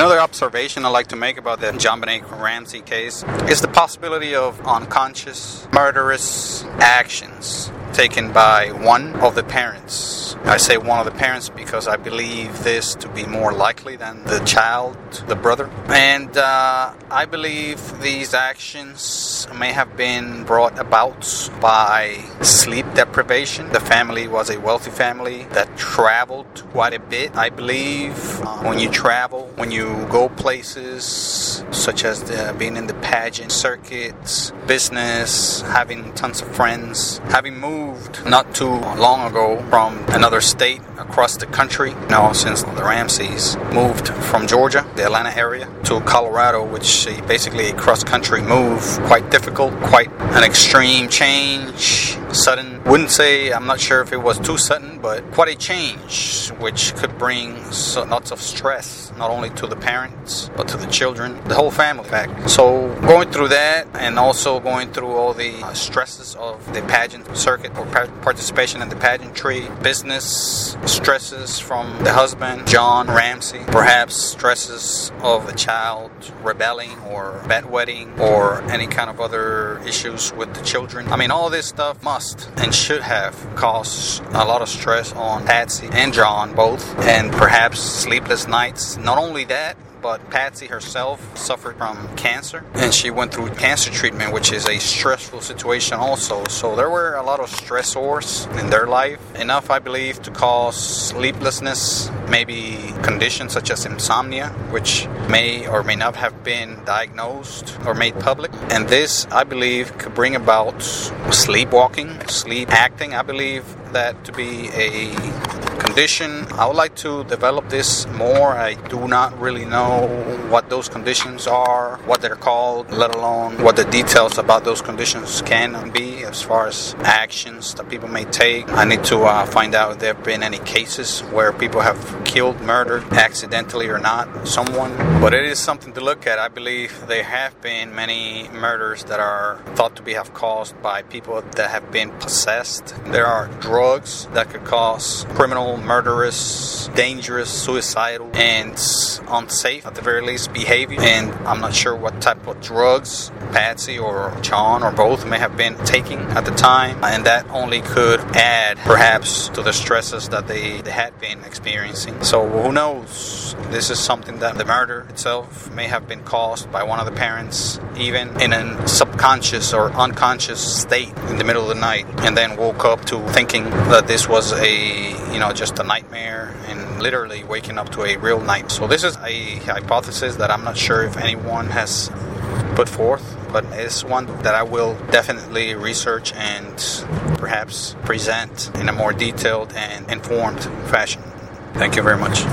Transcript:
Another observation I'd like to make about the JonBenet Ramsey case is the possibility of unconscious, murderous actions taken by one of the parents. I say one of the parents because I believe this to be more likely than the child, the brother. And I believe these actions may have been brought about by sleep deprivation. The family was a wealthy family that traveled quite a bit. I believe when you travel, when you go places such as being in the pageant circuits, business, having tons of friends, having moved not too long ago from another state across the country, since the Ramseys moved from Georgia, the Atlanta area, to Colorado, which is basically a cross-country move, quite difficult, quite an extreme change, sudden. Wouldn't say, I'm not sure if it was too sudden, but quite a change, which could bring lots of stress, not only to the parents, but to the children, the whole family, in fact. So going through that, and also going through all the stresses of the pageant circuit, or participation in the pageantry, business stresses from the husband, John Ramsey, perhaps stresses of a child rebelling or bedwetting or any kind of other issues with the children. I mean, all this stuff must and should have caused a lot of stress on Patsy and John both, and perhaps sleepless nights. Not only that, but Patsy herself suffered from cancer, and she went through cancer treatment, which is a stressful situation also. So there were a lot of stressors in their life, enough, I believe, to cause sleeplessness, maybe conditions such as insomnia, which may or may not have been diagnosed or made public. And this, I believe, could bring about sleepwalking, sleep acting. I believe that to be a condition. I would like to develop this more. I do not really know what those conditions are, what they're called, let alone what the details about those conditions can be as far as actions that people may take. I need to find out if there have been any cases where people have killed, murdered, accidentally or not, someone. But it is something to look at. I believe there have been many murders that are thought to have caused by people that have been possessed. There are drugs that could cause criminal, murderous, dangerous, suicidal, and unsafe, at the very least, behavior. And I'm not sure what type of drugs Patsy or John or both may have been taking at the time, and that only could add perhaps to the stresses that they had been experiencing. So who knows? This is something that the murder itself may have been caused by one of the parents, even in a subconscious or unconscious state in the middle of the night, and then woke up to thinking that this was just a nightmare, and literally waking up to a real night. So this is a hypothesis that I'm not sure if anyone has put forth, but it's one that I will definitely research and perhaps present in a more detailed and informed fashion. Thank you very much.